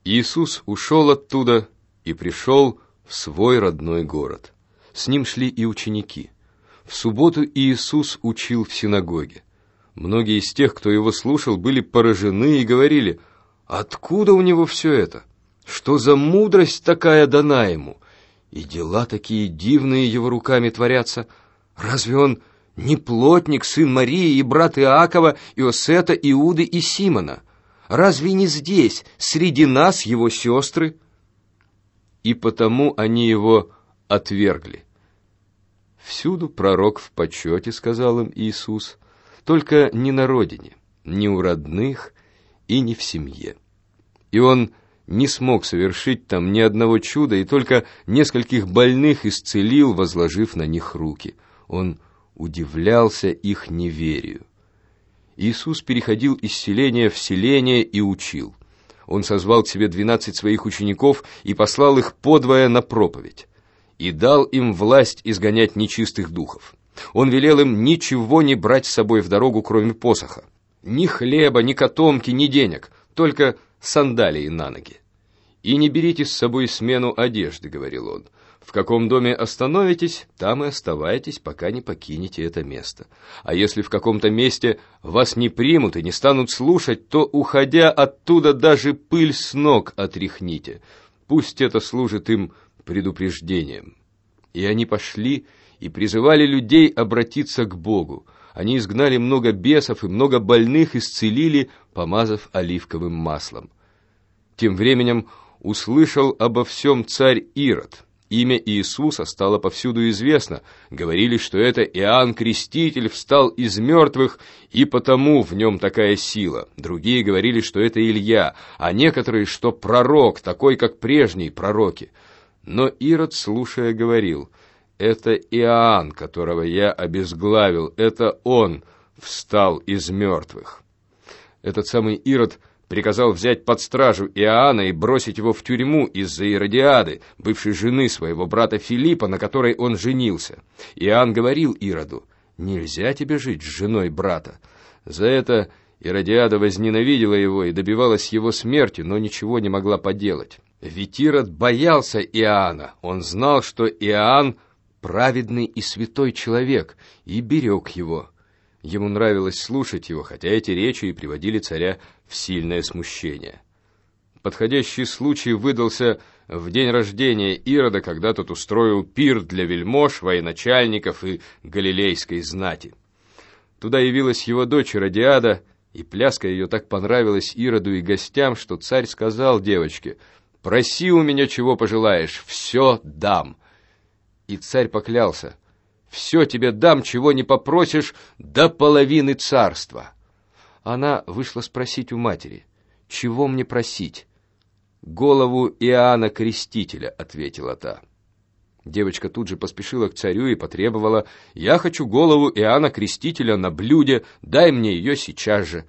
Иисус ушел оттуда и пришел в свой родной город. С ним шли и ученики. В субботу Иисус учил в синагоге. Многие из тех, кто его слушал, были поражены и говорили: «Откуда у него все это? Что за мудрость такая дана ему? И дела такие дивные его руками творятся. Разве он не плотник, сын Марии и брат Иакова, Иосета, Иуды и Симона? Разве не здесь, среди нас, его сестры?» И потому они его отвергли. «Всюду пророк в почете», — сказал им Иисус, «только не на родине, не у родных и не в семье». И он не смог совершить там ни одного чуда, и только нескольких больных исцелил, возложив на них руки. Он удивлялся их неверию. Иисус переходил из селения в селение и учил. Он созвал к себе 12 своих учеников и послал их подвое на проповедь. И дал им власть изгонять нечистых духов. Он велел им ничего не брать с собой в дорогу, кроме посоха. Ни хлеба, ни котомки, ни денег, только сандалии на ноги. «И не берите с собой смену одежды», — говорил он. «В каком доме остановитесь, там и оставайтесь, пока не покинете это место. А если в каком-то месте вас не примут и не станут слушать, то, уходя оттуда, даже пыль с ног отряхните. Пусть это служит им предупреждением». И они пошли и призывали людей обратиться к Богу. Они изгнали много бесов и много больных исцелили, помазав оливковым маслом. Тем временем услышал обо всем царь Ирод. Имя Иисуса стало повсюду известно. Говорили, что это Иоанн Креститель встал из мертвых, и потому в нем такая сила. Другие говорили, что это Илья, а некоторые, что пророк, такой, как прежние пророки. Но Ирод, слушая, говорил: «Это Иоанн, которого я обезглавил, это он встал из мертвых». Этот самый Ирод приказал взять под стражу Иоанна и бросить его в тюрьму из-за Иродиады, бывшей жены своего брата Филиппа, на которой он женился. Иоанн говорил Ироду: «Нельзя тебе жить с женой брата». За это Иродиада возненавидела его и добивалась его смерти, но ничего не могла поделать. Ведь Ирод боялся Иоанна, он знал, что Иоанн праведный и святой человек, и берег его. Ему нравилось слушать его, хотя эти речи и приводили царя в сильное смущение. Подходящий случай выдался в день рождения Ирода, когда тот устроил пир для вельмож, военачальников и галилейской знати. Туда явилась его дочь Иродиада, и пляска ее так понравилась Ироду и гостям, что царь сказал девочке: «Проси у меня, чего пожелаешь, все дам». И царь поклялся: «Все тебе дам, чего не попросишь, до половины царства». Она вышла спросить у матери: «Чего мне просить?» «Голову Иоанна Крестителя», — ответила та. Девочка тут же поспешила к царю и потребовала: «Я хочу голову Иоанна Крестителя на блюде, дай мне ее сейчас же».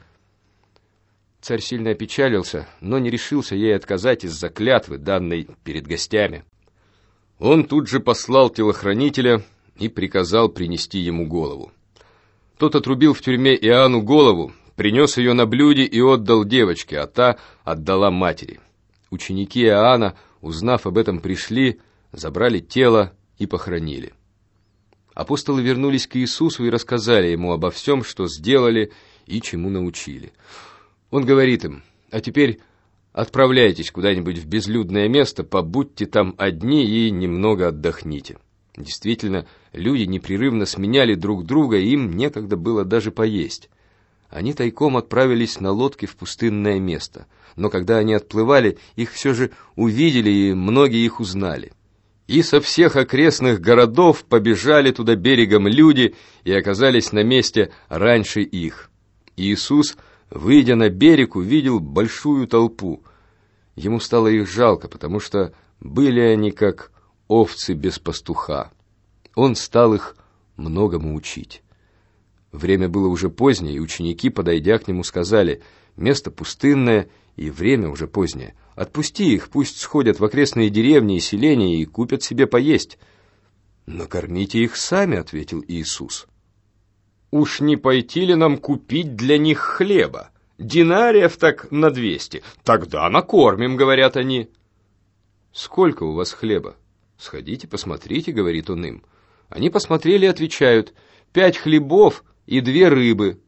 Царь сильно опечалился, но не решился ей отказать из-за клятвы, данной перед гостями. Он тут же послал телохранителя и приказал принести ему голову. Тот отрубил в тюрьме Иоанну голову, принес ее на блюде и отдал девочке, а та отдала матери. Ученики Иоанна, узнав об этом, пришли, забрали тело и похоронили. Апостолы вернулись к Иисусу и рассказали ему обо всем, что сделали и чему научили. Он говорит им: «А теперь отправляйтесь куда-нибудь в безлюдное место, побудьте там одни и немного отдохните». Действительно, люди непрерывно сменяли друг друга, и им некогда было даже поесть. Они тайком отправились на лодке в пустынное место, но когда они отплывали, их все же увидели, и многие их узнали. И со всех окрестных городов побежали туда берегом люди и оказались на месте раньше их. Иисус, выйдя на берег, увидел большую толпу. Ему стало их жалко, потому что были они как овцы без пастуха. Он стал их многому учить. Время было уже позднее, и ученики, подойдя к нему, сказали: «Место пустынное, и время уже позднее. Отпусти их, пусть сходят в окрестные деревни и селения и купят себе поесть». «Накормите их сами», — ответил Иисус. «Уж не пойти ли нам купить для них хлеба?» Динариев так на 200. Тогда накормим, говорят они. Сколько у вас хлеба? Сходите, посмотрите, говорит он им. Они посмотрели и отвечают: 5 хлебов и 2 рыбы.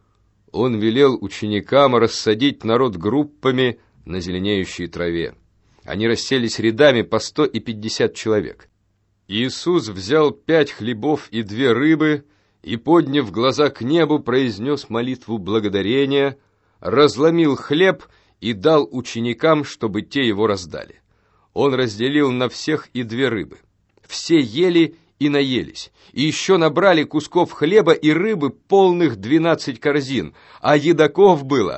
Он велел ученикам рассадить народ группами на зеленеющей траве. Они расселись рядами по 150 человек. Иисус взял 5 хлебов и 2 рыбы и, подняв глаза к небу, произнес молитву благодарения, разломил хлеб и дал ученикам, чтобы те его раздали. Он разделил на всех и 2 рыбы. Все ели и наелись, и еще набрали кусков хлеба и рыбы полных 12 корзин, а едоков было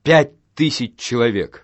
5000 человек.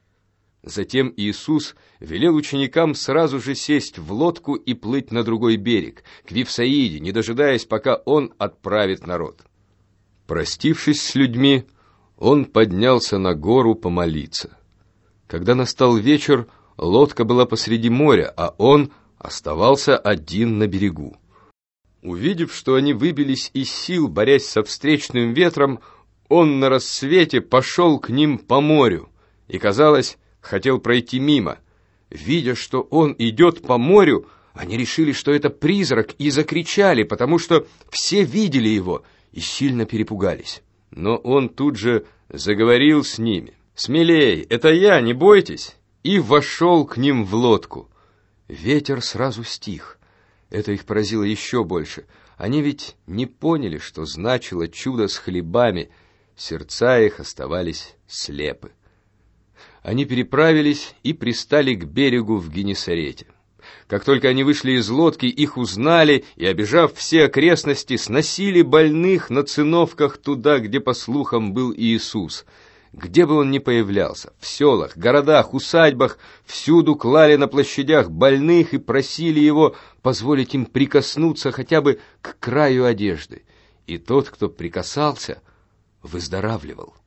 Затем Иисус велел ученикам сразу же сесть в лодку и плыть на другой берег, к Вифсаиде, не дожидаясь, пока он отправит народ. Простившись с людьми, он поднялся на гору помолиться. Когда настал вечер, лодка была посреди моря, а он оставался один на берегу. Увидев, что они выбились из сил, борясь со встречным ветром, он на рассвете пошел к ним по морю и, казалось, хотел пройти мимо. Видя, что он идет по морю, они решили, что это призрак, и закричали, потому что все видели его и сильно перепугались. Но он тут же заговорил с ними: «Смелей, это я, не бойтесь!» и вошел к ним в лодку. Ветер сразу стих. Это их поразило еще больше. Они ведь не поняли, что значило чудо с хлебами. Сердца их оставались слепы. Они переправились и пристали к берегу в Генесарете. Как только они вышли из лодки, их узнали и, обежав все окрестности, сносили больных на циновках туда, где, по слухам, был Иисус. Где бы он ни появлялся, в селах, городах, усадьбах, всюду клали на площадях больных и просили его позволить им прикоснуться хотя бы к краю одежды. И тот, кто прикасался, выздоравливал.